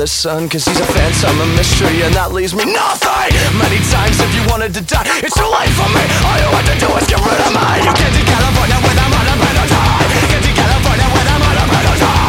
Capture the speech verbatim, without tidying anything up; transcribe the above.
father's son, cause he's a phantom, a mystery, and that leaves me nothing. Many times if you wanted to die, it's too late for me. All you have to do is get rid of me. You get to California when I'm on a better time. Get to California when I'm on a better time.